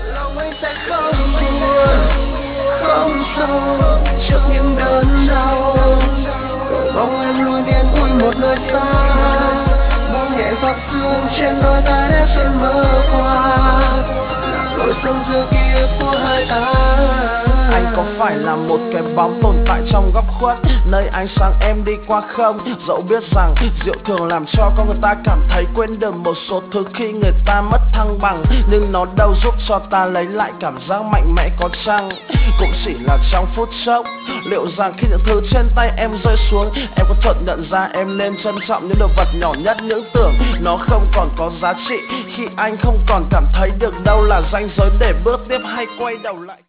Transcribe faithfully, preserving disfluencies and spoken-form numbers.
lòng anh sẽ không buồn, không sâu trước những đớn đau. Cầu mong em luôn yên vui một nơi xa, buông nhẹ giọt sương trên đôi ta để xuyên mơ qua, là lối sống giữa ký ức của hai ta. Anh có phải là một cái bóng tồn tại trong góc khuất, nơi ánh sáng em đi qua không? Dẫu biết rằng rượu thường làm cho con người ta cảm thấy quên được một số thứ khi người ta mất thăng bằng, nhưng nó đâu giúp cho ta lấy lại cảm giác mạnh mẽ có chăng? Cũng chỉ là trong phút chốc. Liệu rằng khi những thứ trên tay em rơi xuống, em có chợt nhận ra em nên trân trọng những đồ vật nhỏ nhất, những tưởng nó không còn có giá trị khi anh không còn cảm thấy được đâu là ranh giới để bước tiếp hay quay đầu lại?